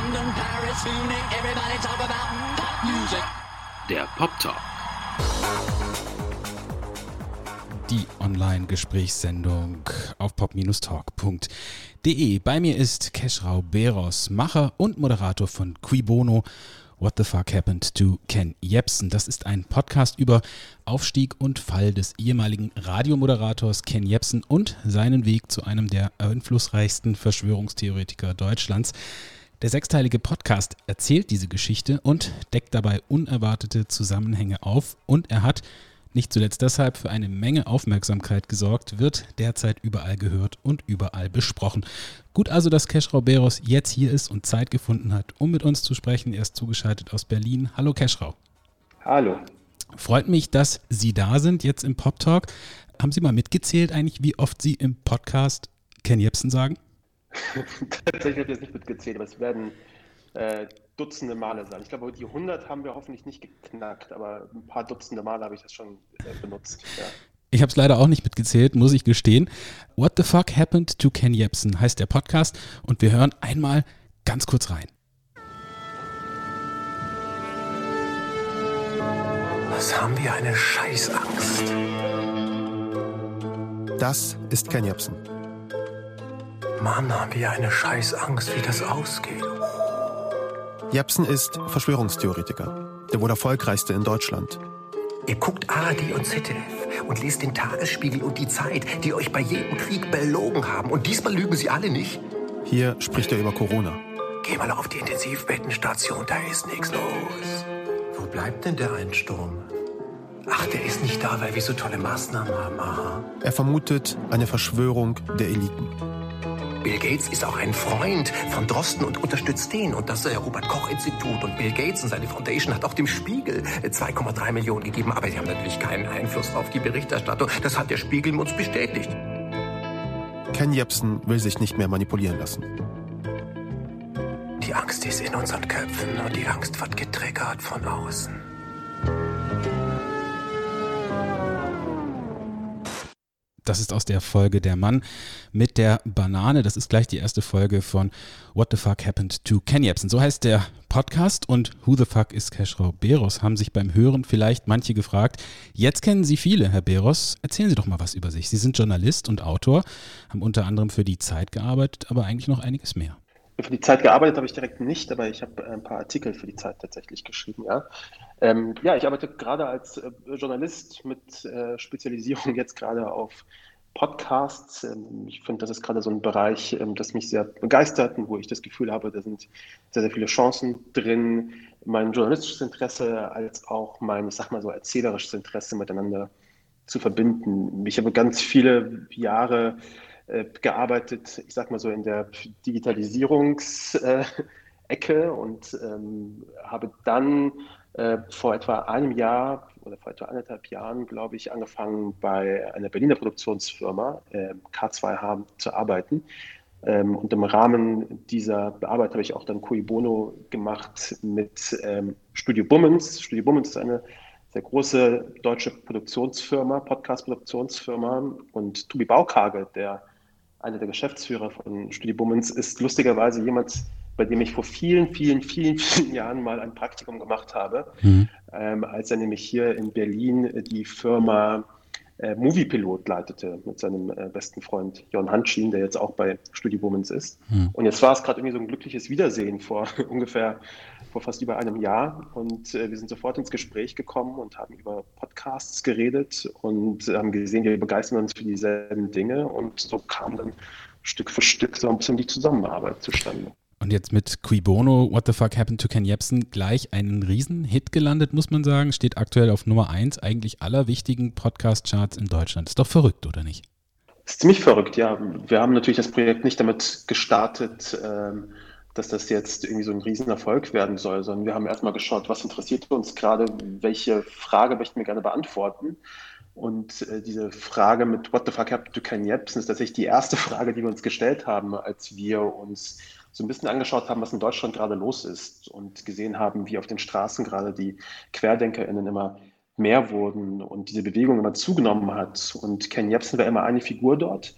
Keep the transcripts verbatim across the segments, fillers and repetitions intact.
London, Paris, Munich, everybody talk about pop music. Der Pop Talk. Die Online-Gesprächssendung auf pop Talk punkt de. Bei mir ist Keschrau Beros, Macher und Moderator von Cui Bono, What the Fuck Happened to Ken Jebsen. Das ist ein Podcast über Aufstieg und Fall des ehemaligen Radiomoderators Ken Jebsen und seinen Weg zu einem der einflussreichsten Verschwörungstheoretiker Deutschlands. Der sechsteilige Podcast erzählt diese Geschichte und deckt dabei unerwartete Zusammenhänge auf, und er hat nicht zuletzt deshalb für eine Menge Aufmerksamkeit gesorgt, wird derzeit überall gehört und überall besprochen. Gut also, dass Keschrau Beros jetzt hier ist und Zeit gefunden hat, um mit uns zu sprechen. Er ist zugeschaltet aus Berlin. Hallo Keschrau. Hallo. Freut mich, dass Sie da sind, jetzt im Pop Talk. Haben Sie mal mitgezählt eigentlich, wie oft Sie im Podcast Ken Jebsen sagen? Tatsächlich habe ich jetzt nicht mitgezählt, aber es werden äh, Dutzende Male sein. Ich glaube, die hundert haben wir hoffentlich nicht geknackt, aber ein paar Dutzende Male habe ich das schon äh, benutzt. Ja. Ich habe es leider auch nicht mitgezählt, muss ich gestehen. What the Fuck Happened to Ken Jebsen heißt der Podcast, und wir hören einmal ganz kurz rein. Was haben wir eine Scheißangst? Das ist Ken Jebsen. Mann, haben wir eine Scheißangst, wie das ausgeht. Jebsen ist Verschwörungstheoretiker, der wohl erfolgreichste in Deutschland. Ihr guckt A R D und Z D F und lest den Tagesspiegel und die Zeit, die euch bei jedem Krieg belogen haben. Und diesmal lügen sie alle nicht. Hier spricht er über Corona. Geh mal auf die Intensivbettenstation, da ist nichts los. Wo bleibt denn der Einsturm? Ach, der ist nicht da, weil wir so tolle Maßnahmen haben. Aha. Er vermutet eine Verschwörung der Eliten. Bill Gates ist auch ein Freund von Drosten und unterstützt den und das äh, Robert-Koch-Institut. Und Bill Gates und seine Foundation hat auch dem Spiegel äh, zwei Komma drei Millionen gegeben. Aber sie haben natürlich keinen Einfluss auf die Berichterstattung. Das hat der Spiegel uns bestätigt. Ken Jebsen will sich nicht mehr manipulieren lassen. Die Angst ist in unseren Köpfen und die Angst wird getriggert von außen. Das ist aus der Folge Der Mann mit der Banane. Das ist gleich die erste Folge von What the Fuck Happened to Ken Jebsen. So heißt der Podcast, und Who the Fuck ist Keschrau Beros, haben sich beim Hören vielleicht manche gefragt. Jetzt kennen Sie viele, Herr Beros. Erzählen Sie doch mal was über sich. Sie sind Journalist und Autor, haben unter anderem für die Zeit gearbeitet, aber eigentlich noch einiges mehr. Für die Zeit gearbeitet habe ich direkt nicht, aber ich habe ein paar Artikel für die Zeit tatsächlich geschrieben, ja. Ähm, ja, ich arbeite gerade als äh, Journalist mit äh, Spezialisierung jetzt gerade auf Podcasts. Ähm, ich finde, das ist gerade so ein Bereich, ähm, das mich sehr begeistert und wo ich das Gefühl habe, da sind sehr, sehr viele Chancen drin, mein journalistisches Interesse als auch mein, ich sag mal so, erzählerisches Interesse miteinander zu verbinden. Ich habe ganz viele Jahre gearbeitet, ich sag mal so in der Digitalisierungsecke äh, und ähm, habe dann äh, vor etwa einem Jahr oder vor etwa anderthalb Jahren, glaube ich, angefangen bei einer Berliner Produktionsfirma äh, K zwei H zu arbeiten. Ähm, und im Rahmen dieser Arbeit habe ich auch dann Cui Bono gemacht mit ähm, Studio Bummens. Studio Bummens ist eine sehr große deutsche Produktionsfirma, Podcast-Produktionsfirma, und Tobi Baukage, der einer der Geschäftsführer von Studio Bummens, ist lustigerweise jemand, bei dem ich vor vielen, vielen, vielen, vielen Jahren mal ein Praktikum gemacht habe, mhm. ähm, als er nämlich hier in Berlin die Firma äh, Moviepilot leitete mit seinem äh, besten Freund Jon Hanschin, der jetzt auch bei Studio Bummens ist. Mhm. Und jetzt war es gerade irgendwie so ein glückliches Wiedersehen vor ungefähr vor fast über einem Jahr, und äh, wir sind sofort ins Gespräch gekommen und haben über Podcasts geredet und äh, haben gesehen, wir begeistern uns für dieselben Dinge, und so kam dann Stück für Stück so ein bisschen die Zusammenarbeit zustande. Und jetzt mit Cui Bono, What the Fuck Happened to Ken Jebsen, gleich einen Riesenhit gelandet, muss man sagen, steht aktuell auf Nummer eins eigentlich aller wichtigen Podcast-Charts in Deutschland. Ist doch verrückt, oder nicht? Ist ziemlich verrückt, ja. Wir haben natürlich das Projekt nicht damit gestartet, ähm, dass das jetzt irgendwie so ein Riesenerfolg werden soll, sondern wir haben erstmal geschaut, was interessiert uns gerade, welche Frage möchten wir gerne beantworten. Und äh, diese Frage mit What the fuck happened to Ken Jebsen ist tatsächlich die erste Frage, die wir uns gestellt haben, als wir uns so ein bisschen angeschaut haben, was in Deutschland gerade los ist, und gesehen haben, wie auf den Straßen gerade die QuerdenkerInnen immer mehr wurden und diese Bewegung immer zugenommen hat. Und Ken Jebsen war immer eine Figur dort.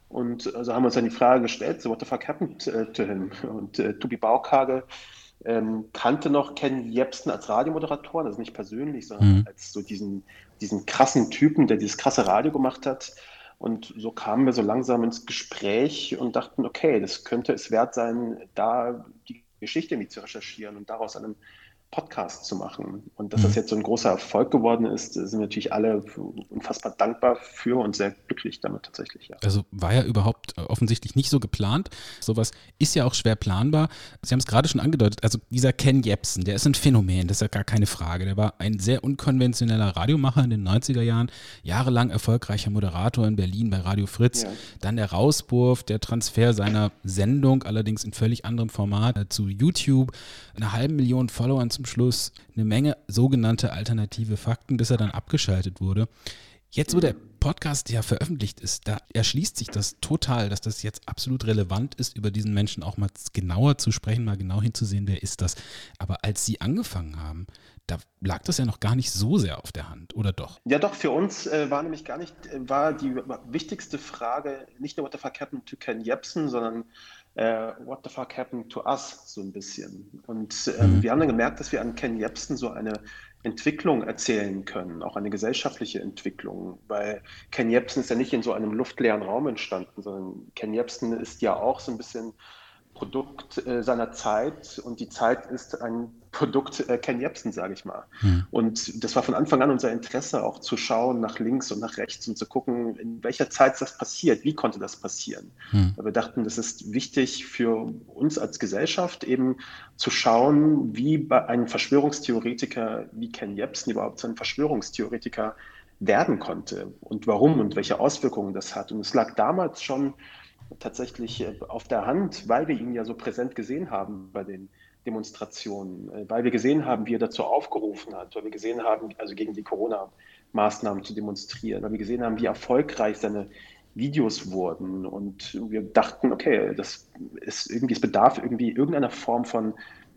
Und also haben wir uns dann die Frage gestellt, so what the fuck happened to him? Und äh, Tobi Baukage ähm, kannte noch Ken Jebsen als Radiomoderator, also nicht persönlich, sondern Mhm. als so diesen, diesen krassen Typen, der dieses krasse Radio gemacht hat. Und so kamen wir so langsam ins Gespräch und dachten, okay, das könnte es wert sein, da die Geschichte irgendwie zu recherchieren und daraus einen Podcast zu machen. Und dass das jetzt so ein großer Erfolg geworden ist, sind wir natürlich alle unfassbar dankbar für und sehr glücklich damit tatsächlich. Ja. Also war ja überhaupt äh, offensichtlich nicht so geplant. Sowas ist ja auch schwer planbar. Sie haben es gerade schon angedeutet, also dieser Ken Jebsen, der ist ein Phänomen, das ist ja gar keine Frage. Der war ein sehr unkonventioneller Radiomacher in den neunziger Jahren, jahrelang erfolgreicher Moderator in Berlin bei Radio Fritz. Ja. Dann der Rauswurf, der Transfer seiner Sendung, allerdings in völlig anderem Format, äh, zu YouTube, eine halbe Million Followern zum Schluss, eine Menge sogenannte alternative Fakten, bis er dann abgeschaltet wurde. Jetzt, wo der Podcast ja veröffentlicht ist, da erschließt sich das total, dass das jetzt absolut relevant ist, über diesen Menschen auch mal genauer zu sprechen, mal genau hinzusehen, wer ist das. Aber als Sie angefangen haben, da lag das ja noch gar nicht so sehr auf der Hand, oder doch? Ja, doch, für uns äh, war nämlich gar nicht, äh, war die wichtigste Frage nicht nur what the fuck happened to Ken Jebsen, sondern äh, what the fuck happened to us, so ein bisschen. Und ähm, Mhm. wir haben dann gemerkt, dass wir an Ken Jebsen so eine Entwicklung erzählen können, auch eine gesellschaftliche Entwicklung, weil Ken Jebsen ist ja nicht in so einem luftleeren Raum entstanden, sondern Ken Jebsen ist ja auch so ein bisschen Produkt äh, seiner Zeit und die Zeit ist ein Produkt äh, Ken Jebsen, sage ich mal. Mhm. Und das war von Anfang an unser Interesse, auch zu schauen nach links und nach rechts und zu gucken, in welcher Zeit ist das passiert, wie konnte das passieren. Mhm. Weil wir dachten, das ist wichtig für uns als Gesellschaft, eben zu schauen, wie bei einem Verschwörungstheoretiker wie Ken Jebsen überhaupt so ein Verschwörungstheoretiker werden konnte und warum und welche Auswirkungen das hat. Und es lag damals schon tatsächlich äh, auf der Hand, weil wir ihn ja so präsent gesehen haben bei den Demonstrationen, äh, weil wir gesehen haben, wie er dazu aufgerufen hat, weil wir gesehen haben, also gegen die Corona-Maßnahmen zu demonstrieren, weil wir gesehen haben, wie erfolgreich seine Videos wurden und wir dachten, okay, das ist irgendwie, es bedarf irgendwie irgendeiner Form von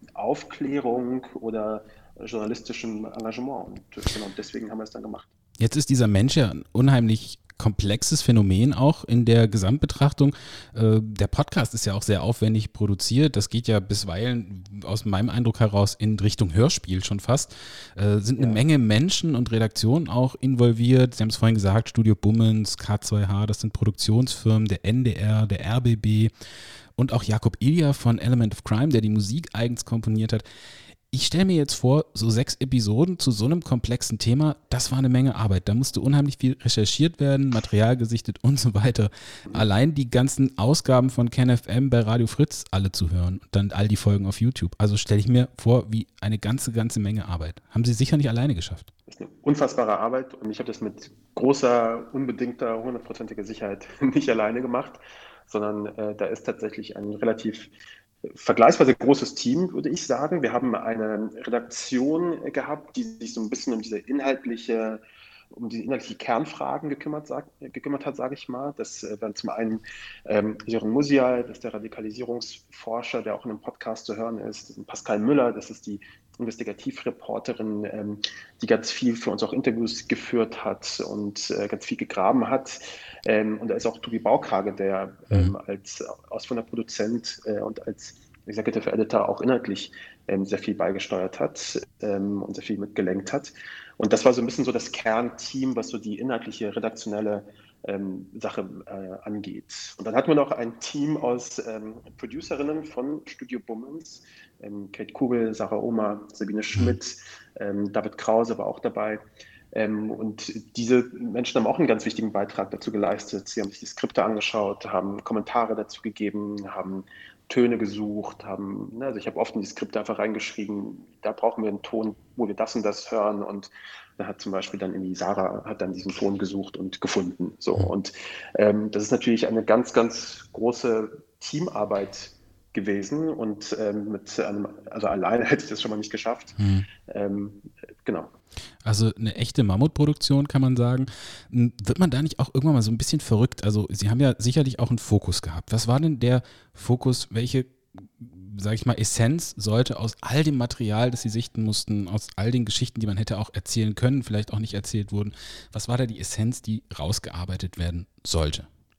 Aufklärung oder journalistischem Engagement und genau deswegen haben wir es dann gemacht. Jetzt ist dieser Mensch ja ein unheimlich komplexes Phänomen auch in der Gesamtbetrachtung. Äh, der Podcast ist ja auch sehr aufwendig produziert. Das geht ja bisweilen aus meinem Eindruck heraus in Richtung Hörspiel schon fast. Äh, sind eine Ja. Menge Menschen und Redaktionen auch involviert. Sie haben es vorhin gesagt, Studio Bummens, K zwei H, das sind Produktionsfirmen, der N D R, der R B B und auch Jakob Ilja von Element of Crime, der die Musik eigens komponiert hat. Ich stelle mir jetzt vor, so sechs Episoden zu so einem komplexen Thema, das war eine Menge Arbeit. Da musste unheimlich viel recherchiert werden, Material gesichtet und so weiter. Allein die ganzen Ausgaben von Ken F M bei Radio Fritz alle zu hören und dann all die Folgen auf YouTube. Also stelle ich mir vor, wie eine ganze, ganze Menge Arbeit. Haben Sie sicher nicht alleine geschafft. Das ist eine unfassbare Arbeit und ich habe das mit großer, unbedingter, hundertprozentiger Sicherheit nicht alleine gemacht, sondern äh, da ist tatsächlich ein relativ vergleichsweise großes Team, würde ich sagen. Wir haben eine Redaktion gehabt, die sich so ein bisschen um diese inhaltliche, um diese inhaltliche Kernfragen gekümmert, sag, gekümmert hat, sage ich mal. Das äh, waren zum einen ähm, Sören Musial, das ist der Radikalisierungsforscher, der auch in einem Podcast zu hören ist. Pascal Müller, das ist die Investigativreporterin, ähm, die ganz viel für uns auch Interviews geführt hat und äh, ganz viel gegraben hat. Ähm, und da ist auch Tobi Baukage, der ähm, als ausführender Produzent äh, und als Executive Editor auch inhaltlich ähm, sehr viel beigesteuert hat ähm, und sehr viel mitgelenkt hat. Und das war so ein bisschen so das Kernteam, was so die inhaltliche, redaktionelle ähm, Sache äh, angeht. Und dann hatten wir noch ein Team aus ähm, Producerinnen von Studio Bummens, ähm, Kate Kugel, Sarah Ohmer, Sabine Schmidt, ähm, David Krause war auch dabei. Ähm, und diese Menschen haben auch einen ganz wichtigen Beitrag dazu geleistet. Sie haben sich die Skripte angeschaut, haben Kommentare dazu gegeben, haben Töne gesucht, haben, ne, also ich habe oft in die Skripte einfach reingeschrieben, da brauchen wir einen Ton, wo wir das und das hören und da hat zum Beispiel dann irgendwie Sarah hat dann diesen Ton gesucht und gefunden. So und ähm, das ist natürlich eine ganz, ganz große Teamarbeit gewesen und ähm, mit einem, also alleine hätte ich das schon mal nicht geschafft. Mhm. Ähm, genau. Also eine echte Mammutproduktion, kann man sagen. Wird man da nicht auch irgendwann mal so ein bisschen verrückt? Also Sie haben ja sicherlich auch einen Fokus gehabt. Was war denn der Fokus? Welche, sage ich mal, Essenz sollte aus all dem Material, das Sie sichten mussten, aus all den Geschichten, die man hätte auch erzählen können, vielleicht auch nicht erzählt wurden, was war da die Essenz, die rausgearbeitet werden sollte?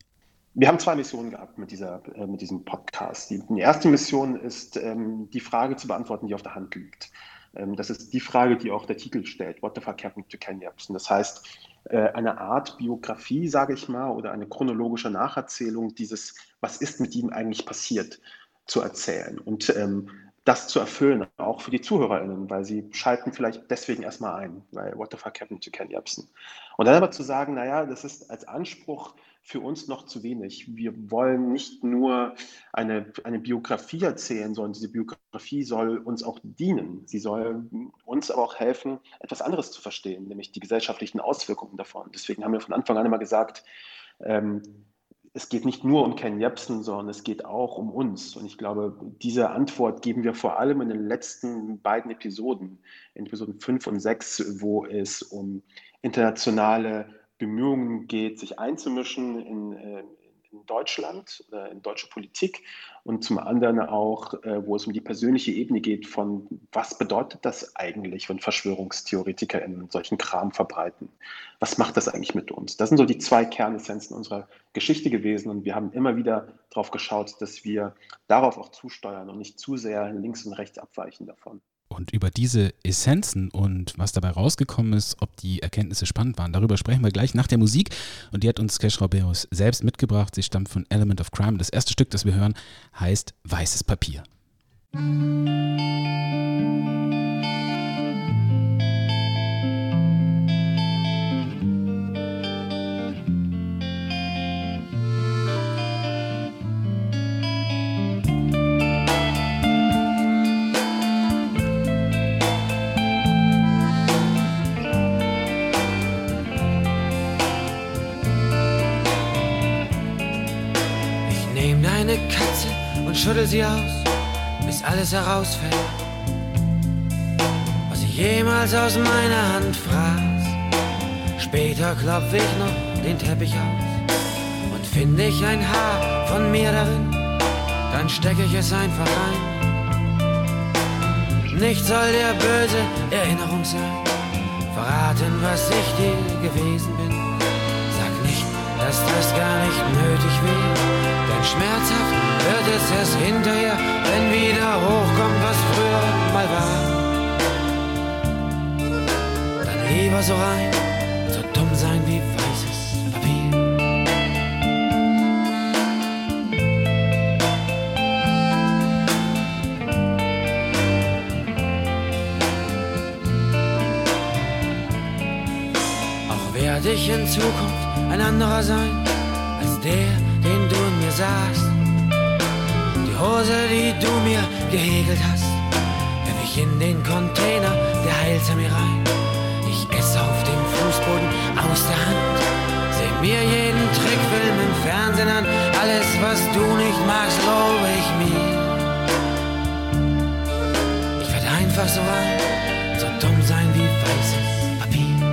Wir haben zwei Missionen gehabt mit, dieser, äh, mit diesem Podcast. Die, die erste Mission ist, ähm, die Frage zu beantworten, die auf der Hand liegt. Ähm, das ist die Frage, die auch der Titel stellt, What the fuck happened to Ken Jebsen? Das heißt, äh, eine Art Biografie, sage ich mal, oder eine chronologische Nacherzählung dieses, was ist mit ihm eigentlich passiert, zu erzählen. Und ähm, das zu erfüllen, auch für die ZuhörerInnen, weil sie schalten vielleicht deswegen erstmal ein, weil What the fuck happened to Ken Jebsen? Und dann aber zu sagen, naja, das ist als Anspruch für uns noch zu wenig. Wir wollen nicht nur eine, eine Biografie erzählen, sondern diese Biografie soll uns auch dienen. Sie soll uns aber auch helfen, etwas anderes zu verstehen, nämlich die gesellschaftlichen Auswirkungen davon. Deswegen haben wir von Anfang an immer gesagt, ähm, es geht nicht nur um Ken Jebsen, sondern es geht auch um uns. Und ich glaube, diese Antwort geben wir vor allem in den letzten beiden Episoden, in Episoden fünf und sechs, wo es um internationale Bemühungen geht, sich einzumischen in, in Deutschland oder in deutsche Politik und zum anderen auch, wo es um die persönliche Ebene geht von, was bedeutet das eigentlich, wenn VerschwörungstheoretikerInnen solchen Kram verbreiten? Was macht das eigentlich mit uns? Das sind so die zwei Kernessenzen unserer Geschichte gewesen und wir haben immer wieder darauf geschaut, dass wir darauf auch zusteuern und nicht zu sehr links und rechts abweichen davon. Und über diese Essenzen und was dabei rausgekommen ist, ob die Erkenntnisse spannend waren, darüber sprechen wir gleich nach der Musik. Und die hat uns Keschrau Beros selbst mitgebracht. Sie stammt von Element of Crime. Das erste Stück, das wir hören, heißt Weißes Papier. Schüttel sie aus, bis alles herausfällt, was ich jemals aus meiner Hand fraß. Später klopf ich noch den Teppich aus und finde ich ein Haar von mir darin, dann stecke ich es einfach ein. Nicht soll der böse Erinnerung sein, verraten, was ich dir gewesen bin. Sag nicht, dass das gar nicht nötig wäre. Denn schmerzhaft wird es erst hinterher, wenn wieder hochkommt, was früher mal war. Dann lieber so rein, so dumm sein wie weißes Papier. Auch werde ich in Zukunft ein anderer sein, als der, den du in mir sahst. Die Hose, die du mir gehäkelt hast, werf ich in den Container, der heilte mir rein. Ich esse auf dem Fußboden aus der Hand, seh mir jeden Trickfilm im Fernsehen an. Alles, was du nicht magst, lobe ich mir. Ich werd einfach so rein, so dumm sein wie weißes Papier.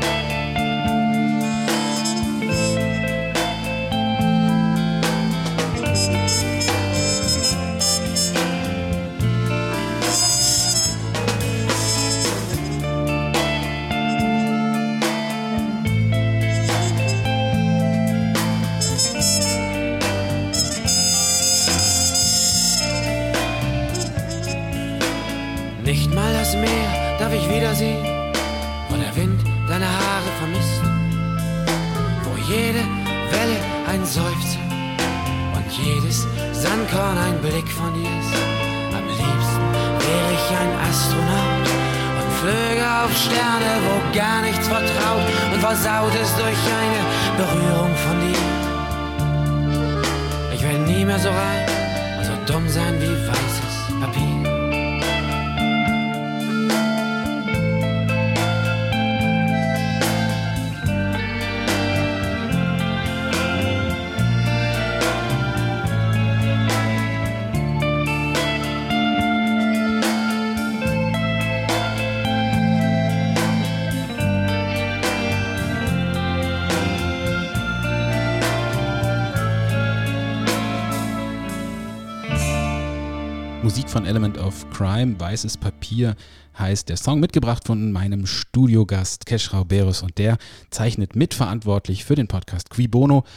Nicht mal das Meer darf ich wiedersehen, wo der Wind deine Haare vermisst, wo jede Welle ein Seufzer und jedes Sandkorn ein Blick von dir ist. Am liebsten wäre ich ein Astronaut und flöge auf Sterne, wo gar nichts vertraut und versaut ist durch eine Berührung von dir. Ich werde nie mehr so rein und so dumm sein wie weißes Papier. Musik von Element of Crime, Weißes Papier heißt der Song, mitgebracht von meinem Studiogast Keschrau Beros und der zeichnet mitverantwortlich für den Podcast Cui Bono.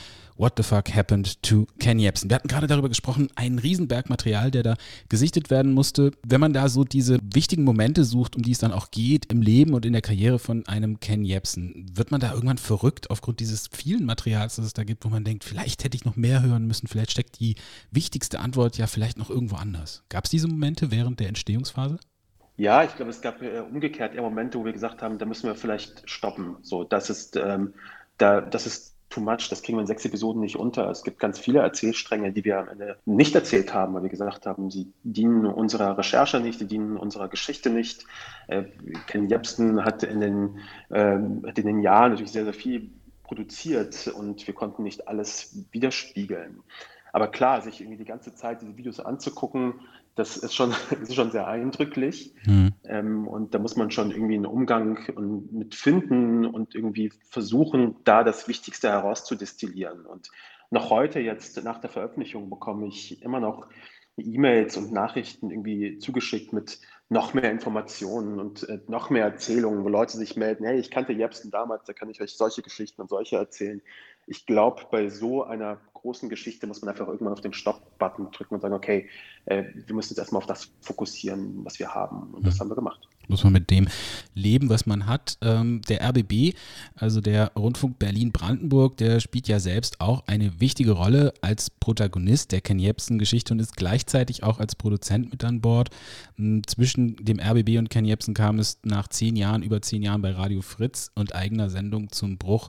What the Fuck Happened to Ken Jebsen. Wir hatten gerade darüber gesprochen, ein Riesenberg Material, der da gesichtet werden musste. Wenn man da so diese wichtigen Momente sucht, um die es dann auch geht im Leben und in der Karriere von einem Ken Jebsen, wird man da irgendwann verrückt aufgrund dieses vielen Materials, das es da gibt, wo man denkt, vielleicht hätte ich noch mehr hören müssen, vielleicht steckt die wichtigste Antwort ja vielleicht noch irgendwo anders. Gab es diese Momente während der Entstehungsphase? Ja, ich glaube, es gab äh, umgekehrt eher Momente, wo wir gesagt haben, da müssen wir vielleicht stoppen. So, das ist, ähm, da, das ist too much, das kriegen wir in sechs Episoden nicht unter. Es gibt ganz viele Erzählstränge, die wir am Ende nicht erzählt haben, weil wir gesagt haben, sie dienen unserer Recherche nicht, sie dienen unserer Geschichte nicht. Äh, Ken Jebsen hat in den, ähm, hat in den Jahren natürlich sehr, sehr viel produziert und wir konnten nicht alles widerspiegeln. Aber klar, sich irgendwie die ganze Zeit diese Videos anzugucken, das ist schon, das ist schon sehr eindrücklich. Mhm. Ähm, und da muss man schon irgendwie einen Umgang mit finden und irgendwie versuchen, da das Wichtigste herauszudestillieren. Und noch heute, jetzt nach der Veröffentlichung, bekomme ich immer noch E-Mails und Nachrichten irgendwie zugeschickt mit noch mehr Informationen und äh, noch mehr Erzählungen, wo Leute sich melden, hey, ich kannte Jebsen damals, da kann ich euch solche Geschichten und solche erzählen. Ich glaube, bei so einer großen Geschichte muss man einfach irgendwann auf den Stopp-Button drücken und sagen, okay, äh, wir müssen uns erstmal auf das fokussieren, was wir haben. Und das mhm. haben wir gemacht. Muss man mit dem leben, was man hat. Ähm, der R B B, also der Rundfunk Berlin-Brandenburg, der spielt ja selbst auch eine wichtige Rolle als Protagonist der Ken Jebsen-Geschichte und ist gleichzeitig auch als Produzent mit an Bord. Zwischen dem R B B und Ken Jebsen kam es nach zehn Jahren, über zehn Jahren bei Radio Fritz und eigener Sendung zum Bruch.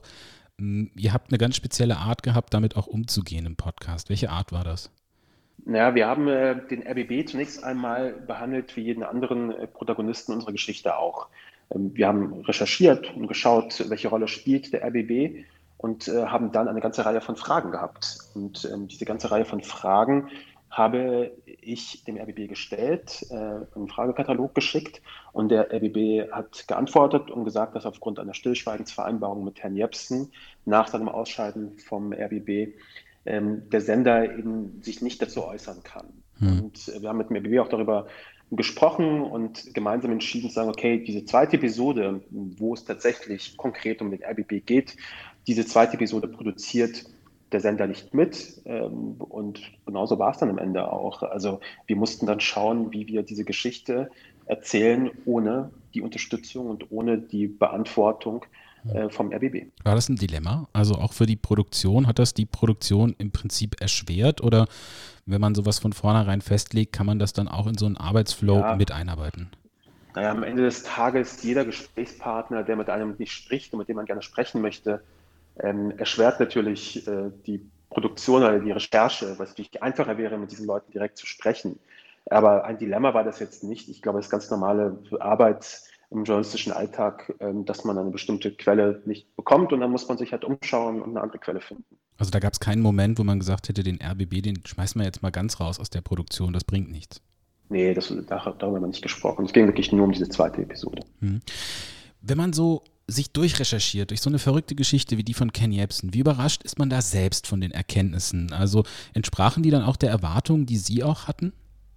Ihr habt eine ganz spezielle Art gehabt, damit auch umzugehen im Podcast. Welche Art war das? Naja, wir haben äh, den R B B zunächst einmal behandelt wie jeden anderen äh, Protagonisten unserer Geschichte auch. Ähm, wir haben recherchiert und geschaut, welche Rolle spielt der R B B und äh, haben dann eine ganze Reihe von Fragen gehabt. Und ähm, diese ganze Reihe von Fragen habe ich dem R B B gestellt, äh, einen Fragekatalog geschickt und der R B B hat geantwortet und gesagt, dass aufgrund einer Stillschweigensvereinbarung mit Herrn Jebsen nach seinem Ausscheiden vom R B B ähm, der Sender eben sich nicht dazu äußern kann. Hm. Und äh, wir haben mit dem R B B auch darüber gesprochen und gemeinsam entschieden zu sagen, okay, diese zweite Episode, wo es tatsächlich konkret um den R B B geht, diese zweite Episode produziert der Sender nicht mit ähm, und genauso war es dann am Ende auch. Also wir mussten dann schauen, wie wir diese Geschichte erzählen, ohne die Unterstützung und ohne die Beantwortung äh, vom R B B. War das ein Dilemma? Also auch für die Produktion, hat das die Produktion im Prinzip erschwert oder wenn man sowas von vornherein festlegt, kann man das dann auch in so einen Arbeitsflow ja. mit einarbeiten? Naja, am Ende des Tages, jeder Gesprächspartner, der mit einem nicht spricht und mit dem man gerne sprechen möchte, Ähm, erschwert natürlich äh, die Produktion oder die Recherche, was natürlich einfacher wäre, mit diesen Leuten direkt zu sprechen. Aber ein Dilemma war das jetzt nicht. Ich glaube, es ist ganz normale Arbeit im journalistischen Alltag, ähm, dass man eine bestimmte Quelle nicht bekommt und dann muss man sich halt umschauen und eine andere Quelle finden. Also da gab es keinen Moment, wo man gesagt hätte, den R B B, den schmeißen wir jetzt mal ganz raus aus der Produktion, das bringt nichts. Nee, das, darüber haben wir nicht gesprochen. Es ging wirklich nur um diese zweite Episode. Hm. Wenn man so sich durchrecherchiert durch so eine verrückte Geschichte wie die von Ken Jebsen, wie überrascht ist man da selbst von den Erkenntnissen? Also entsprachen die dann auch der Erwartungen, die Sie auch hatten?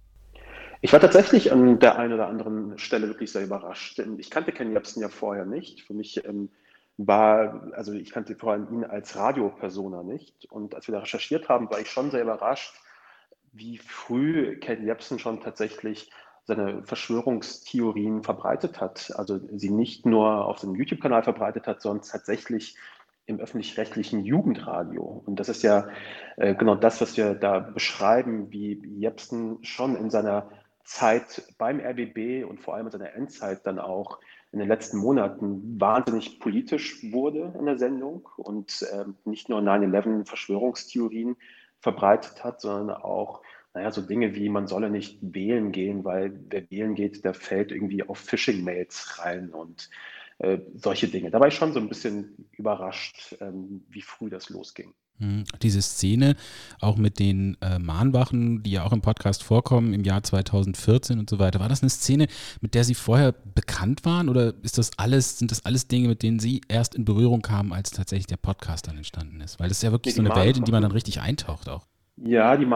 Ich war tatsächlich an der einen oder anderen Stelle wirklich sehr überrascht. Ich kannte Ken Jebsen ja vorher nicht. Für mich ähm, war, also ich kannte vor allem ihn als Radiopersona nicht. Und als wir da recherchiert haben, war ich schon sehr überrascht, wie früh Ken Jebsen schon tatsächlich seine Verschwörungstheorien verbreitet hat. Also sie nicht nur auf seinem YouTube-Kanal verbreitet hat, sondern tatsächlich im öffentlich-rechtlichen Jugendradio. Und das ist ja äh, genau das, was wir da beschreiben, wie Jebsen schon in seiner Zeit beim R B B und vor allem in seiner Endzeit dann auch in den letzten Monaten wahnsinnig politisch wurde in der Sendung und äh, nicht nur neun elf Verschwörungstheorien verbreitet hat, sondern auch naja, so Dinge wie, man solle nicht wählen gehen, weil wer wählen geht, der fällt irgendwie auf Phishing-Mails rein und äh, solche Dinge. Da war ich schon so ein bisschen überrascht, ähm, wie früh das losging. Diese Szene, auch mit den äh, Mahnwachen, die ja auch im Podcast vorkommen, im Jahr zweitausendvierzehn und so weiter, war das eine Szene, mit der Sie vorher bekannt waren oder ist das alles, sind das alles Dinge, mit denen Sie erst in Berührung kamen, als tatsächlich der Podcast dann entstanden ist? Weil das ist ja wirklich so eine Welt, in die man dann richtig eintaucht auch. Ja, die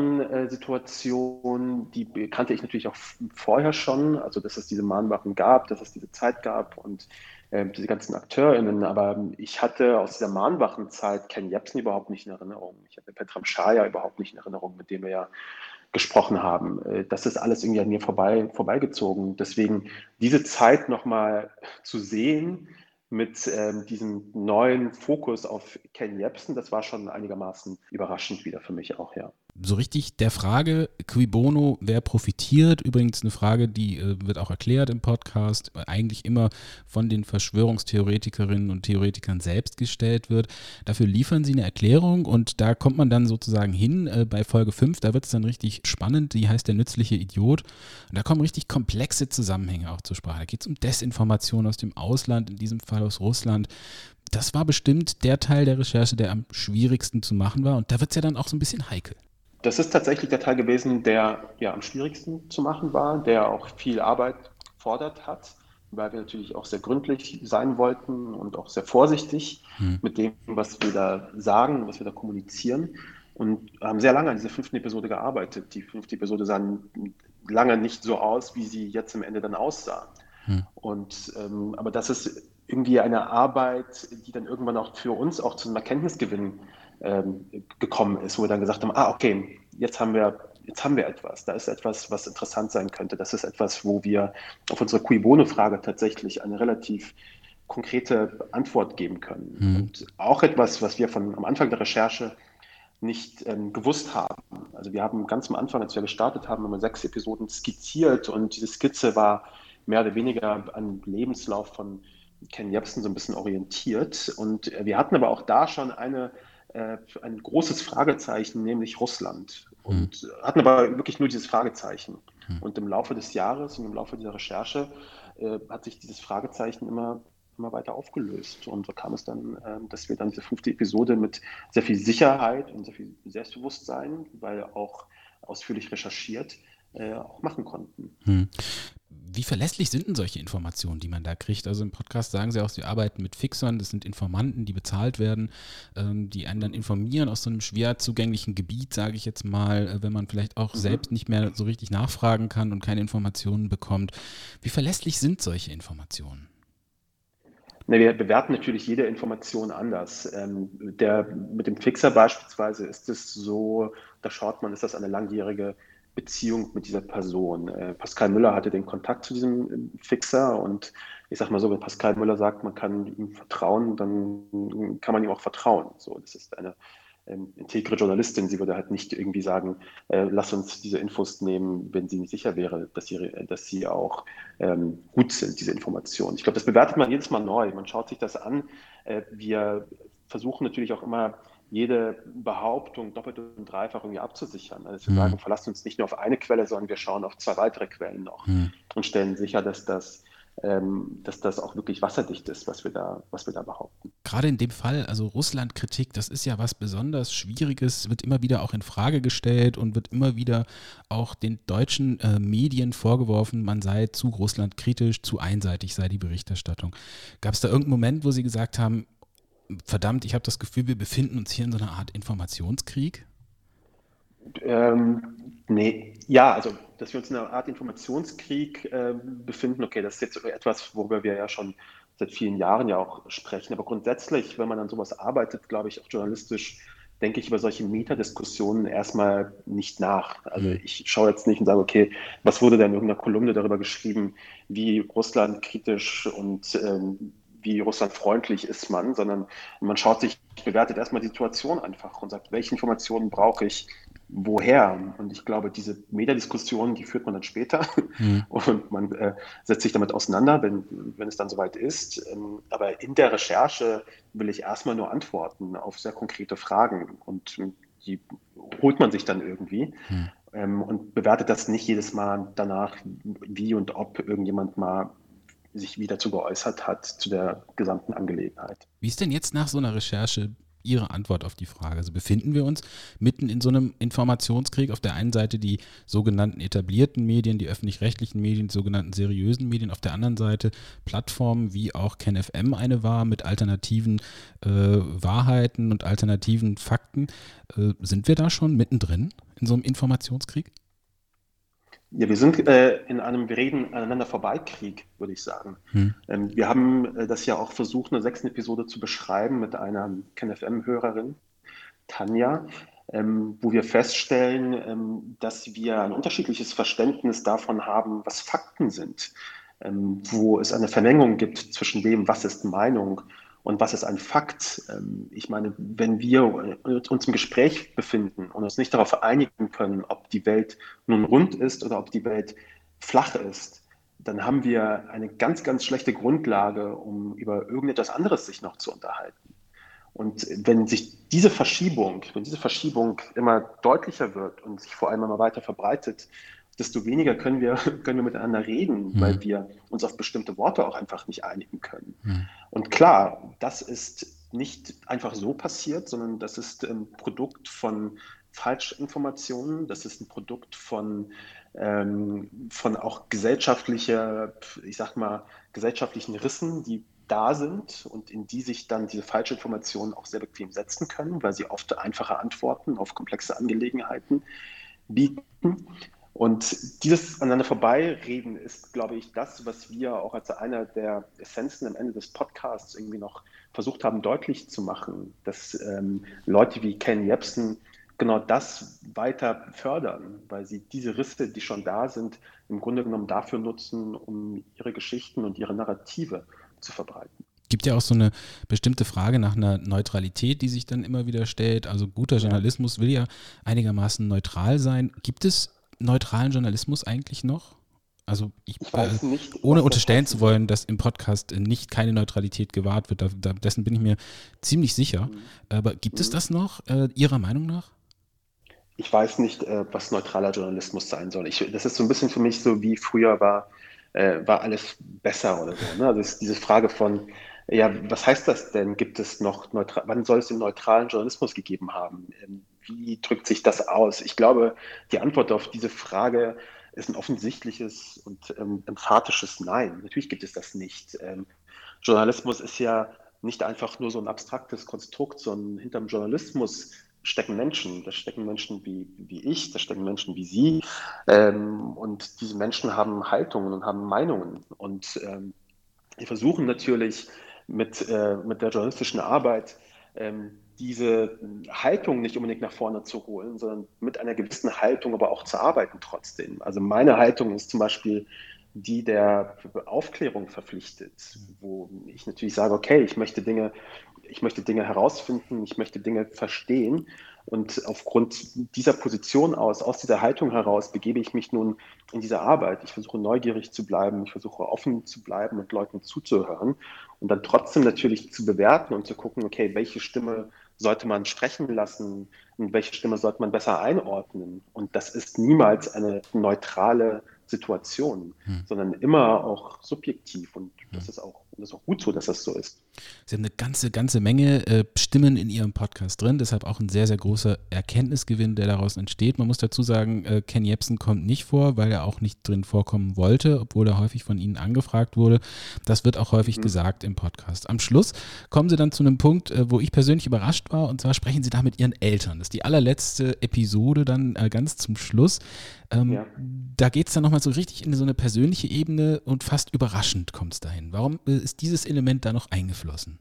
Mahnwachen-Situation, die kannte ich natürlich auch vorher schon, also dass es diese Mahnwachen gab, dass es diese Zeit gab und äh, diese ganzen AkteurInnen, aber ich hatte aus dieser Mahnwachenzeit Ken Jebsen überhaupt nicht in Erinnerung. Ich hatte Petram Shaya überhaupt nicht in Erinnerung, mit dem wir ja gesprochen haben. Äh, Das ist alles irgendwie an mir vorbei, vorbeigezogen. Deswegen diese Zeit nochmal zu sehen mit ähm, diesem neuen Fokus auf Ken Jebsen, das war schon einigermaßen überraschend wieder für mich auch, ja. So richtig der Frage, cui bono, wer profitiert? Übrigens eine Frage, die äh, wird auch erklärt im Podcast, eigentlich immer von den Verschwörungstheoretikerinnen und Theoretikern selbst gestellt wird. Dafür liefern sie eine Erklärung und da kommt man dann sozusagen hin äh, bei Folge fünf, da wird es dann richtig spannend, die heißt der nützliche Idiot. Und da kommen richtig komplexe Zusammenhänge auch zur Sprache. Da geht es um Desinformation aus dem Ausland, in diesem Fall aus Russland. Das war bestimmt der Teil der Recherche, der am schwierigsten zu machen war und da wird es ja dann auch so ein bisschen heikel. Das ist tatsächlich der Teil gewesen, der ja am schwierigsten zu machen war, der auch viel Arbeit fordert hat, weil wir natürlich auch sehr gründlich sein wollten und auch sehr vorsichtig hm. mit dem, was wir da sagen, was wir da kommunizieren und haben sehr lange an dieser fünften Episode gearbeitet. Die fünfte Episode sah lange nicht so aus, wie sie jetzt am Ende dann aussah. Hm. Und, ähm, aber das ist irgendwie eine Arbeit, die dann irgendwann auch für uns auch zu einem Erkenntnisgewinn ähm, gekommen ist, wo wir dann gesagt haben, ah, okay, jetzt haben wir, jetzt haben wir etwas. Da ist etwas, was interessant sein könnte. Das ist etwas, wo wir auf unsere Cui Bono-Frage tatsächlich eine relativ konkrete Antwort geben können. Mhm. Und auch etwas, was wir von am Anfang der Recherche nicht ähm, gewusst haben. Also wir haben ganz am Anfang, als wir gestartet haben, haben wir sechs Episoden skizziert und diese Skizze war mehr oder weniger an den Lebenslauf von Ken Jebsen so ein bisschen orientiert. Und äh, wir hatten aber auch da schon eine ein großes Fragezeichen, nämlich Russland. Und mhm. hatten aber wirklich nur dieses Fragezeichen. Mhm. Und im Laufe des Jahres und im Laufe dieser Recherche äh, hat sich dieses Fragezeichen immer, immer weiter aufgelöst. Und so kam es dann, äh, dass wir dann diese fünfte Episode mit sehr viel Sicherheit und sehr viel Selbstbewusstsein, weil auch ausführlich recherchiert, äh, auch machen konnten. Mhm. Wie verlässlich sind denn solche Informationen, die man da kriegt? Also im Podcast sagen sie auch, sie arbeiten mit Fixern, das sind Informanten, die bezahlt werden, ähm, die einen dann informieren aus so einem schwer zugänglichen Gebiet, sage ich jetzt mal, wenn man vielleicht auch mhm. selbst nicht mehr so richtig nachfragen kann und keine Informationen bekommt. Wie verlässlich sind solche Informationen? Ne, wir bewerten natürlich jede Information anders. Ähm, der, mit dem Fixer beispielsweise ist es so, da schaut man, ist das eine langjährige Beziehung mit dieser Person. Äh, Pascal Müller hatte den Kontakt zu diesem äh, Fixer und ich sage mal so, wenn Pascal Müller sagt, man kann ihm vertrauen, dann kann man ihm auch vertrauen. So, das ist eine ähm, integre Journalistin. Sie würde halt nicht irgendwie sagen, äh, lass uns diese Infos nehmen, wenn sie nicht sicher wäre, dass sie, dass sie auch ähm, gut sind, diese Informationen. Ich glaube, das bewertet man jedes Mal neu. Man schaut sich das an. Äh, wir versuchen natürlich auch immer, jede Behauptung doppelt und dreifach irgendwie abzusichern. Also wir mhm. sagen, verlassen uns nicht nur auf eine Quelle, sondern wir schauen auf zwei weitere Quellen noch mhm. und stellen sicher, dass das, ähm, dass das auch wirklich wasserdicht ist, was wir da, was wir da behaupten. Gerade in dem Fall, also Russlandkritik, das ist ja was besonders Schwieriges, wird immer wieder auch in Frage gestellt und wird immer wieder auch den deutschen äh, Medien vorgeworfen, man sei zu Russland kritisch, zu einseitig sei die Berichterstattung. Gab es da irgendeinen Moment, wo Sie gesagt haben, verdammt, ich habe das Gefühl, wir befinden uns hier in so einer Art Informationskrieg? Ähm, nee, ja, also, dass wir uns in einer Art Informationskrieg äh, befinden, okay, das ist jetzt etwas, worüber wir ja schon seit vielen Jahren ja auch sprechen, aber grundsätzlich, wenn man an sowas arbeitet, glaube ich, auch journalistisch, denke ich über solche Metadiskussionen erstmal nicht nach. Also ich schaue jetzt nicht und sage, okay, was wurde denn in irgendeiner Kolumne darüber geschrieben, wie Russland kritisch und ähm, wie russlandfreundlich ist man, sondern man schaut sich, bewertet erstmal die Situation einfach und sagt, welche Informationen brauche ich, woher? Und ich glaube, diese Metadiskussion, die führt man dann später mhm. und man äh, setzt sich damit auseinander, wenn, wenn es dann soweit ist. Ähm, aber in der Recherche will ich erstmal nur Antworten auf sehr konkrete Fragen und die holt man sich dann irgendwie mhm. ähm, und bewertet das nicht jedes Mal danach, wie und ob irgendjemand mal sich wieder zu geäußert hat zu der gesamten Angelegenheit. Wie ist denn jetzt nach so einer Recherche Ihre Antwort auf die Frage? Also befinden wir uns mitten in so einem Informationskrieg? Auf der einen Seite die sogenannten etablierten Medien, die öffentlich-rechtlichen Medien, die sogenannten seriösen Medien, auf der anderen Seite Plattformen wie auch KenFM eine war mit alternativen äh, Wahrheiten und alternativen Fakten. Äh, sind wir da schon mittendrin in so einem Informationskrieg? Ja, wir sind äh, in einem Wir reden aneinander vorbei Krieg, würde ich sagen. Hm. Ähm, wir haben äh, das ja auch versucht, in der sechsten Episode zu beschreiben mit einer KenFM-Hörerin, Tanja, ähm, wo wir feststellen, ähm, dass wir ein unterschiedliches Verständnis davon haben, was Fakten sind, ähm, wo es eine Vermengung gibt zwischen dem, was ist Meinung und was ist ein Fakt. Ähm, ich meine, wenn wir uns im Gespräch befinden und uns nicht darauf einigen können, ob die Welt nun rund ist oder ob die Welt flach ist, dann haben wir eine ganz, ganz schlechte Grundlage, um über irgendetwas anderes sich noch zu unterhalten. Und wenn sich diese Verschiebung, wenn diese Verschiebung immer deutlicher wird und sich vor allem immer weiter verbreitet, desto weniger können wir, können wir miteinander reden, Mhm. weil wir uns auf bestimmte Worte auch einfach nicht einigen können. Mhm. Und klar, das ist nicht einfach so passiert, sondern das ist ein Produkt von Falschinformationen, das ist ein Produkt von, ähm, von auch gesellschaftlicher, ich sag mal, gesellschaftlichen Rissen, die da sind und in die sich dann diese Falschinformationen auch sehr bequem setzen können, weil sie oft einfache Antworten auf komplexe Angelegenheiten bieten. Und dieses aneinander vorbeireden ist, glaube ich, das, was wir auch als einer der Essenzen am Ende des Podcasts irgendwie noch versucht haben, deutlich zu machen, dass ähm, Leute wie Ken Jebsen genau das weiter fördern, weil sie diese Risse, die schon da sind, im Grunde genommen dafür nutzen, um ihre Geschichten und ihre Narrative zu verbreiten. Gibt ja auch so eine bestimmte Frage nach einer Neutralität, die sich dann immer wieder stellt. Also guter Journalismus will ja einigermaßen neutral sein. Gibt es neutralen Journalismus eigentlich noch? Also ich, Ich weiß nicht, äh, ohne was das unterstellen heißt. zu wollen, dass im Podcast äh, nicht keine Neutralität gewahrt wird, da, da, dessen bin ich mir ziemlich sicher. Mhm. Aber gibt es Mhm. das noch, äh, Ihrer Meinung nach? Ich weiß nicht, äh, was neutraler Journalismus sein soll. Ich, das ist so ein bisschen für mich so, wie früher war, äh, war alles besser oder so. Ne? Also es ist diese Frage von, ja, was heißt das denn? Gibt es noch neutral, wann soll es den neutralen Journalismus gegeben haben? Ähm, wie drückt sich das aus? Ich glaube, die Antwort auf diese Frage ist ein offensichtliches und ähm, emphatisches Nein. Natürlich gibt es das nicht. Ähm, Journalismus ist ja nicht einfach nur so ein abstraktes Konstrukt, sondern hinterm Journalismus stecken Menschen. Da stecken Menschen wie, wie ich, da stecken Menschen wie Sie. Ähm, und diese Menschen haben Haltungen und haben Meinungen. Und ähm, wir versuchen natürlich mit, äh, mit der journalistischen Arbeit ähm, diese Haltung nicht unbedingt nach vorne zu holen, sondern mit einer gewissen Haltung aber auch zu arbeiten trotzdem. Also meine Haltung ist zum Beispiel die der Aufklärung verpflichtet, wo ich natürlich sage, okay, ich möchte Dinge, ich möchte Dinge herausfinden, ich möchte Dinge verstehen und aufgrund dieser Position aus, aus dieser Haltung heraus begebe ich mich nun in diese Arbeit. Ich versuche neugierig zu bleiben, ich versuche offen zu bleiben und Leuten zuzuhören und dann trotzdem natürlich zu bewerten und zu gucken, okay, welche Stimme sollte man sprechen lassen und welche Stimme sollte man besser einordnen. Und das ist niemals eine neutrale Situation, hm. sondern immer auch subjektiv und das hm. ist auch, das ist auch gut so, dass das so ist. Sie haben eine ganze, ganze Menge äh, Stimmen in Ihrem Podcast drin, deshalb auch ein sehr, sehr großer Erkenntnisgewinn, der daraus entsteht. Man muss dazu sagen, äh, Ken Jebsen kommt nicht vor, weil er auch nicht drin vorkommen wollte, obwohl er häufig von Ihnen angefragt wurde. Das wird auch häufig mhm. gesagt im Podcast. Am Schluss kommen Sie dann zu einem Punkt, äh, wo ich persönlich überrascht war, und zwar sprechen Sie da mit Ihren Eltern. Das ist die allerletzte Episode dann äh, ganz zum Schluss. Ähm, ja. Da geht es dann nochmal so richtig in so eine persönliche Ebene und fast überraschend kommt es dahin. Warum äh, ist dieses Element da noch eingeflossen?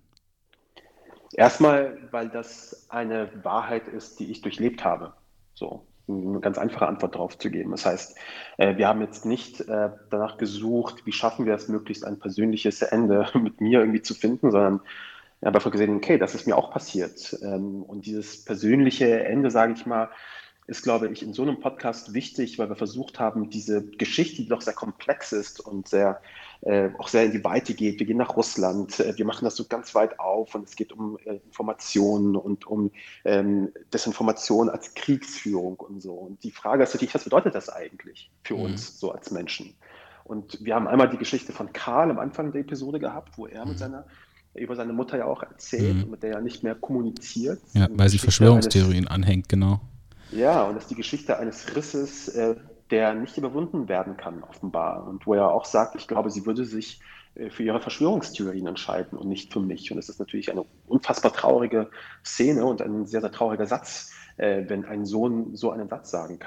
Erstmal, weil das eine Wahrheit ist, die ich durchlebt habe. So, eine ganz einfache Antwort darauf zu geben. Das heißt, äh, wir haben jetzt nicht äh, danach gesucht, wie schaffen wir es, möglichst ein persönliches Ende mit mir irgendwie zu finden, sondern ich habe einfach gesehen, okay, das ist mir auch passiert. Ähm, und dieses persönliche Ende, sage ich mal, ist, glaube ich, in so einem Podcast wichtig, weil wir versucht haben, diese Geschichte, die doch sehr komplex ist und sehr, äh, auch sehr in die Weite geht. Wir gehen nach Russland, äh, wir machen das so ganz weit auf und es geht um äh, Informationen und um ähm, Desinformation als Kriegsführung und so. Und die Frage ist natürlich, was bedeutet das eigentlich für mhm. uns so als Menschen? Und wir haben einmal die Geschichte von Karl am Anfang der Episode gehabt, wo er mit seiner über seine Mutter ja auch erzählt, mhm. mit der er nicht mehr kommuniziert. Ja, weil sie Verschwörungstheorien anhängt, genau. Ja, und das ist die Geschichte eines Risses, äh, der nicht überwunden werden kann, offenbar. Und wo er auch sagt, ich glaube, sie würde sich äh, für ihre Verschwörungstheorien entscheiden und nicht für mich. Und das ist natürlich eine unfassbar traurige Szene und ein sehr, sehr trauriger Satz, äh, wenn ein Sohn so einen Satz sagen kann.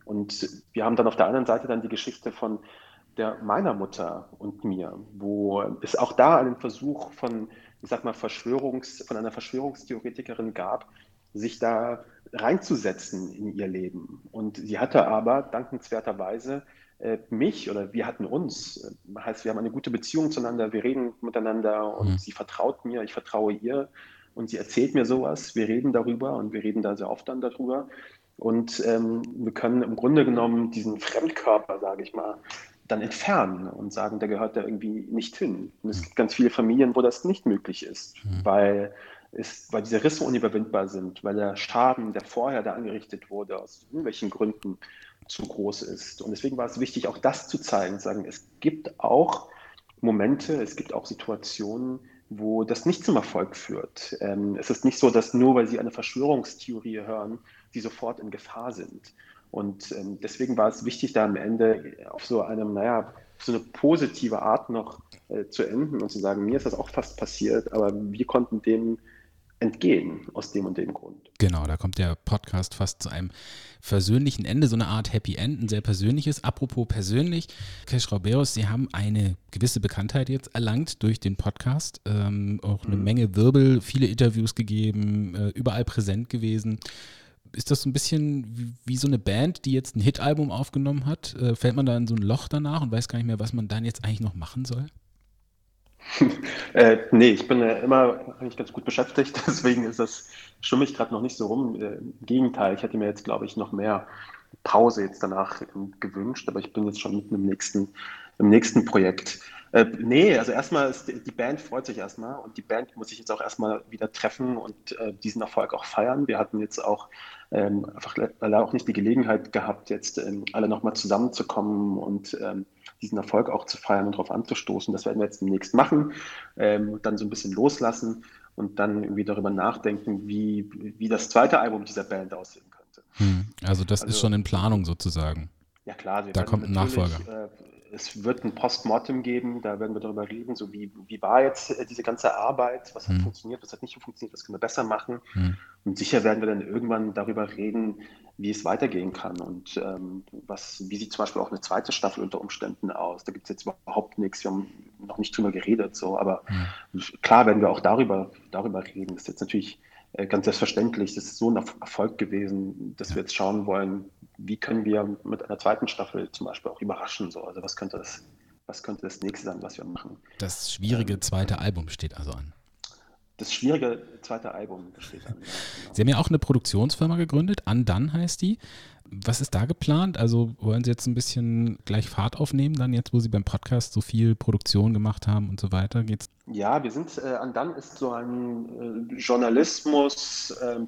Und wir haben dann auf der anderen Seite dann die Geschichte von der meiner Mutter und mir, wo es auch da einen Versuch von, ich sag mal, Verschwörungs, von einer Verschwörungstheoretikerin gab, sich da reinzusetzen in ihr Leben. Und sie hatte aber dankenswerterweise äh, mich oder wir hatten uns, äh, heißt, wir haben eine gute Beziehung zueinander, wir reden miteinander und Mhm. sie vertraut mir, ich vertraue ihr und sie erzählt mir sowas, wir reden darüber und wir reden da sehr oft dann darüber. Und ähm, wir können im Grunde genommen diesen Fremdkörper, sage ich mal, dann entfernen und sagen, der gehört da irgendwie nicht hin. Und es gibt ganz viele Familien, wo das nicht möglich ist, weil, es, weil diese Risse unüberwindbar sind, weil der Schaden, der vorher da angerichtet wurde, aus irgendwelchen Gründen zu groß ist. Und deswegen war es wichtig, auch das zu zeigen, zu sagen, es gibt auch Momente, es gibt auch Situationen, wo das nicht zum Erfolg führt. Ähm, es ist nicht so, dass nur weil Sie eine Verschwörungstheorie hören, Sie sofort in Gefahr sind. Und ähm, deswegen war es wichtig, da am Ende auf so einem, naja, so eine positive Art noch äh, zu enden und zu sagen, mir ist das auch fast passiert, aber wir konnten dem entgehen aus dem und dem Grund. Genau, da kommt der Podcast fast zu einem versöhnlichen Ende, so eine Art Happy End, ein sehr persönliches. Apropos persönlich, Keschrau Beros, Sie haben eine gewisse Bekanntheit jetzt erlangt durch den Podcast, ähm, auch eine mhm. Menge Wirbel, viele Interviews gegeben, äh, überall präsent gewesen. Ist das so ein bisschen wie, wie so eine Band, die jetzt ein Hit-Album aufgenommen hat? Äh, fällt man da in so ein Loch danach und weiß gar nicht mehr, was man dann jetzt eigentlich noch machen soll? äh, nee, ich bin äh, immer eigentlich ganz gut beschäftigt, deswegen ist das, schimme ich gerade noch nicht so rum. Äh, Im Gegenteil, ich hätte mir jetzt, glaube ich, noch mehr Pause jetzt danach ähm, gewünscht, aber ich bin jetzt schon mitten im nächsten, im nächsten Projekt. Äh, nee, also erstmal ist die, die Band freut sich erstmal und die Band muss sich jetzt auch erstmal wieder treffen und äh, diesen Erfolg auch feiern. Wir hatten jetzt auch ähm, einfach leider auch nicht die Gelegenheit gehabt, jetzt ähm, alle nochmal zusammenzukommen und ähm, diesen Erfolg auch zu feiern und darauf anzustoßen. Das werden wir jetzt demnächst machen, ähm, dann so ein bisschen loslassen und dann irgendwie darüber nachdenken, wie, wie das zweite Album dieser Band aussehen könnte. Hm, also das Also, ist schon in Planung sozusagen. Ja klar, wir da werden kommt ein Nachfolger. Äh, es wird ein Postmortem geben, da werden wir darüber reden, so wie, wie war jetzt äh, diese ganze Arbeit, was hat hm. funktioniert, was hat nicht funktioniert, was können wir besser machen. Hm. Und sicher werden wir dann irgendwann darüber reden, wie es weitergehen kann und ähm, was, wie sieht zum Beispiel auch eine zweite Staffel unter Umständen aus. Da gibt es jetzt überhaupt nichts, wir haben noch nicht drüber geredet, so, aber hm. klar werden wir auch darüber, darüber reden. Das ist jetzt natürlich äh, ganz selbstverständlich, das ist so ein Erfolg gewesen, dass ja. wir jetzt schauen wollen, wie können wir mit einer zweiten Staffel zum Beispiel auch überraschen, so, also was könnte das, was könnte das nächste sein, was wir machen. Das schwierige ähm, zweite Album steht also an. Das schwierige zweite Album steht an. Ja, genau. Sie haben ja auch eine Produktionsfirma gegründet, Undone heißt die. Was ist da geplant? Also wollen Sie jetzt ein bisschen gleich Fahrt aufnehmen, dann jetzt, wo Sie beim Podcast so viel Produktion gemacht haben und so weiter? Geht's? Ja, wir sind, äh, Undone ist so ein äh, Journalismus, äh,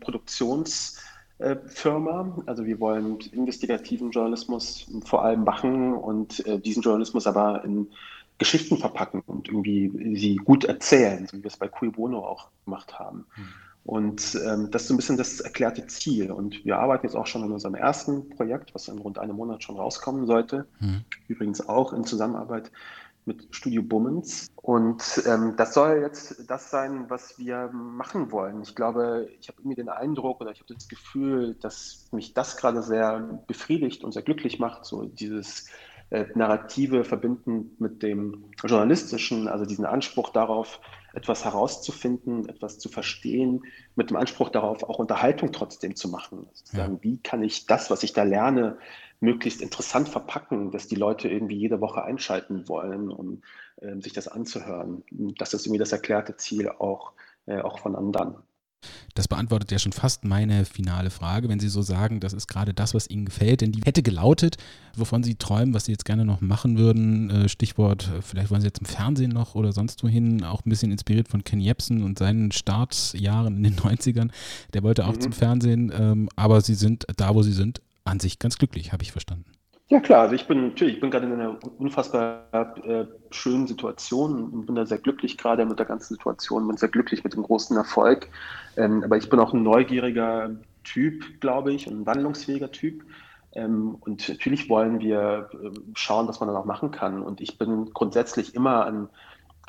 Produktionsfirma. Also wir wollen investigativen Journalismus vor allem machen und äh, diesen Journalismus aber in Geschichten verpacken und irgendwie sie gut erzählen, so wie wir es bei Cui Bono auch gemacht haben. Mhm. Und ähm, das ist so ein bisschen das erklärte Ziel. Und wir arbeiten jetzt auch schon an unserem ersten Projekt, was in rund einem Monat schon rauskommen sollte. Mhm. Übrigens auch in Zusammenarbeit mit Studio Bummens. Und ähm, das soll jetzt das sein, was wir machen wollen. Ich glaube, ich habe irgendwie den Eindruck oder ich habe das Gefühl, dass mich das gerade sehr befriedigt und sehr glücklich macht, so dieses äh, Narrative verbinden mit dem Journalistischen, also diesen Anspruch darauf, etwas herauszufinden, etwas zu verstehen, mit dem Anspruch darauf, auch Unterhaltung trotzdem zu machen. Also zu sagen, ja. Wie kann ich das, was ich da lerne, möglichst interessant verpacken, dass die Leute irgendwie jede Woche einschalten wollen, um äh, sich das anzuhören. Das ist irgendwie das erklärte Ziel auch, äh, auch von Undone. Das beantwortet ja schon fast meine finale Frage, wenn Sie so sagen, das ist gerade das, was Ihnen gefällt, denn die hätte gelautet, wovon Sie träumen, was Sie jetzt gerne noch machen würden, Stichwort, vielleicht wollen Sie jetzt im Fernsehen noch oder sonst wohin, auch ein bisschen inspiriert von Ken Jebsen und seinen Startjahren in den neunzigern, der wollte auch mhm. zum Fernsehen, aber Sie sind da, wo Sie sind, an sich ganz glücklich, habe ich verstanden. Ja klar, also ich bin natürlich, ich bin gerade in einer unfassbar äh, schönen Situation und bin da sehr glücklich gerade mit der ganzen Situation, bin sehr glücklich mit dem großen Erfolg, ähm, aber ich bin auch ein neugieriger Typ, glaube ich, und ein wandlungsfähiger Typ ähm, und natürlich wollen wir äh, schauen, was man dann auch machen kann und ich bin grundsätzlich immer an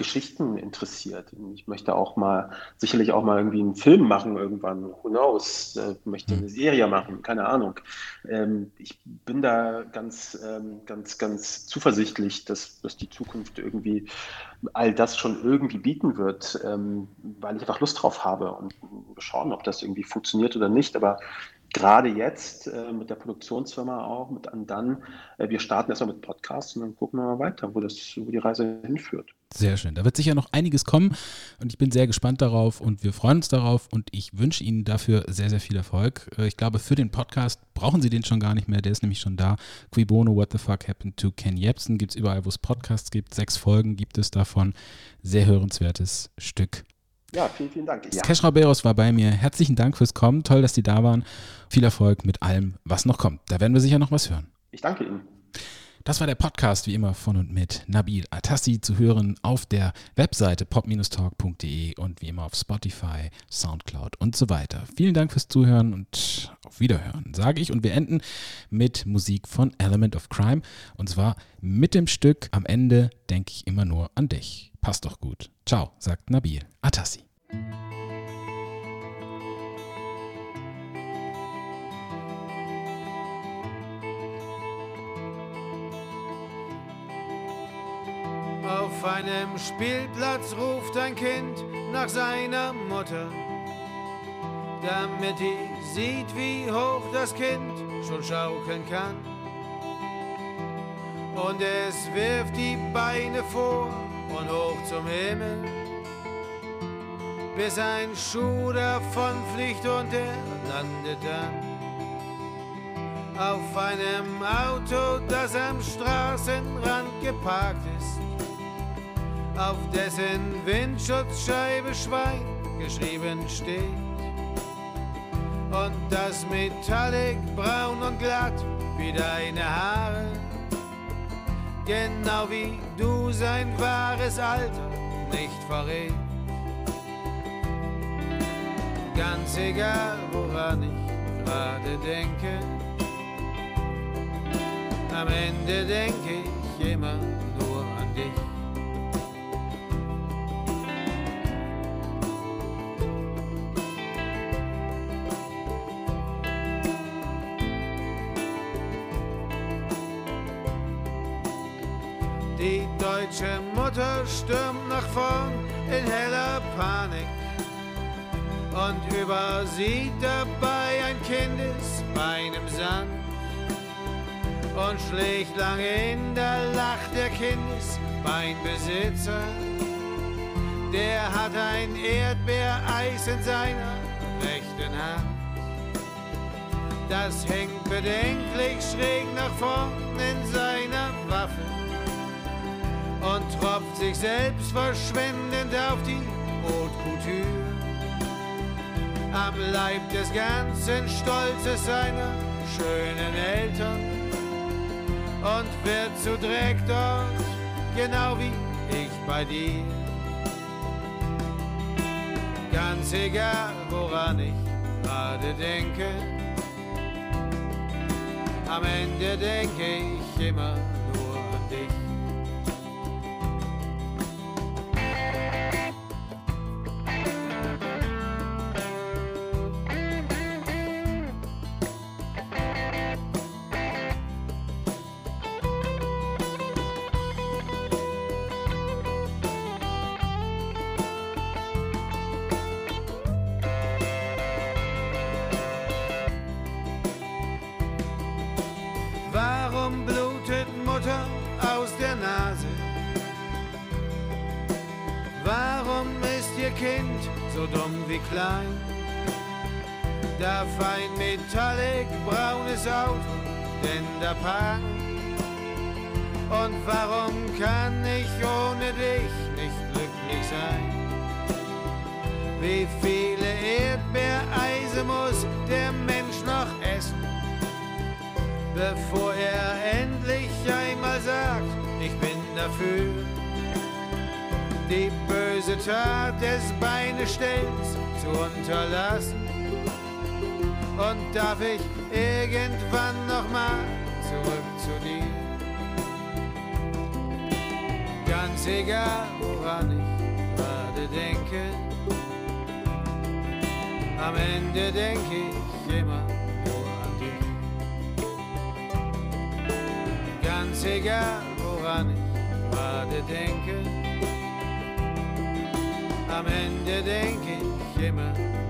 Geschichten interessiert. Ich möchte auch mal, sicherlich auch mal irgendwie einen Film machen irgendwann, who knows, äh, möchte eine Serie machen, keine Ahnung. Ähm, ich bin da ganz, ähm, ganz, ganz zuversichtlich, dass, dass die Zukunft irgendwie all das schon irgendwie bieten wird, ähm, weil ich einfach Lust drauf habe und wir schauen, ob das irgendwie funktioniert oder nicht, aber gerade jetzt äh, mit der Produktionsfirma auch, mit Andan, äh, wir starten erstmal mit Podcasts und dann gucken wir mal weiter, wo, das, wo die Reise hinführt. Sehr schön. Da wird sicher noch einiges kommen und ich bin sehr gespannt darauf und wir freuen uns darauf und ich wünsche Ihnen dafür sehr, sehr viel Erfolg. Ich glaube, für den Podcast brauchen Sie den schon gar nicht mehr, der ist nämlich schon da. Cui Bono, What the Fuck Happened to Ken Jebsen gibt es überall, wo es Podcasts gibt. Sechs Folgen gibt es davon. Sehr hörenswertes Stück. Ja, vielen, vielen Dank. Ja. Keschrau Beros war bei mir. Herzlichen Dank fürs Kommen. Toll, dass Sie da waren. Viel Erfolg mit allem, was noch kommt. Da werden wir sicher noch was hören. Ich danke Ihnen. Das war der Podcast, wie immer von und mit Nabil Atassi, zu hören auf der Webseite pop Bindestrich talk punkt de und wie immer auf Spotify, Soundcloud und so weiter. Vielen Dank fürs Zuhören und auf Wiederhören, sage ich. Und wir enden mit Musik von Element of Crime und zwar mit dem Stück Am Ende denke ich immer nur an dich. Passt doch gut. Ciao, sagt Nabil Atassi. Auf einem Spielplatz ruft ein Kind nach seiner Mutter, damit die sieht, wie hoch das Kind schon schaukeln kann. Und es wirft die Beine vor und hoch zum Himmel, bis ein Schuh davonfliegt und er landet dann auf einem Auto, das am Straßenrand geparkt ist, auf dessen Windschutzscheibe Schwein geschrieben steht. Und das Metallic braun und glatt wie deine Haare, genau wie du sein wahres Alter nicht verrät. Ganz egal, woran ich gerade denke, am Ende denke ich immer nur an dich. Die deutsche Mutter stürmt nach vorn in heller Panik und übersieht dabei ein Kindesbein im Sand und schlägt lange hin, da lacht der Kindesbeinbesitzer. Der hat ein Erdbeereis in seiner rechten Hand. Das hängt bedenklich schräg nach vorn in seiner Waffe und tropft sich selbst verschwendend auf die Haute Couture. Am Leib des ganzen Stolzes seiner schönen Eltern und wird zu Dreck dort, genau wie ich bei dir. Ganz egal, woran ich gerade denke, am Ende denke ich immer nur an dich. Warum blutet Mutter aus der Nase? Warum ist ihr Kind so dumm wie klein? Darf ein Metallic braunes Auto denn da parken? Und warum kann ich ohne dich nicht glücklich sein? Wie viele Erdbeereise muss der Mensch noch essen, bevor er endlich einmal sagt, ich bin dafür, die böse Tat des Beinestellens zu unterlassen? Und darf ich irgendwann noch mal zurück zu dir? Ganz Ganz egal, woran ich gerade denke, am Ende denke ich immer nur an dich. Ganz egal, woran ich gerade denke, am Ende denke ich immer